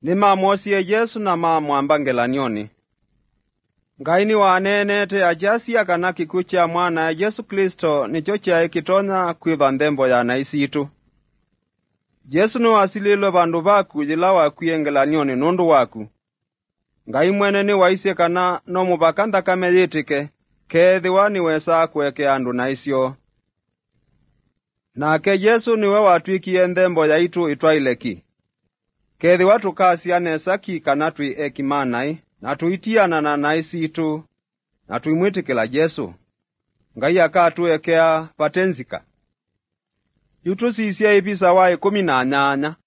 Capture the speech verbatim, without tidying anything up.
Nimamuosie Yesu na mamwamba ngelanioni. Ngai ni wanenete ajasia kana kikuyu kya mwana Yesu Kristo nicho kyae kitonya kwiva ndembo ya naisitu. Yesu ni wasililwe bandu baku jila wakwiye ngelanioni nundu waku. Ngai mwene ni waisye kana no mubakanda kame yitike kethiwa niwesa kweke andu naisyo. Nake Yesu niwe watwikiye ndembo ya itu itwaileki. Kethiwa tukasiane saki kana twi ekimanai na tuitiana na naisitu na tuimwitikila Yesu. Ngai akatuekea patenzika. Yutusisye ibisa wa ikumi na nyanya.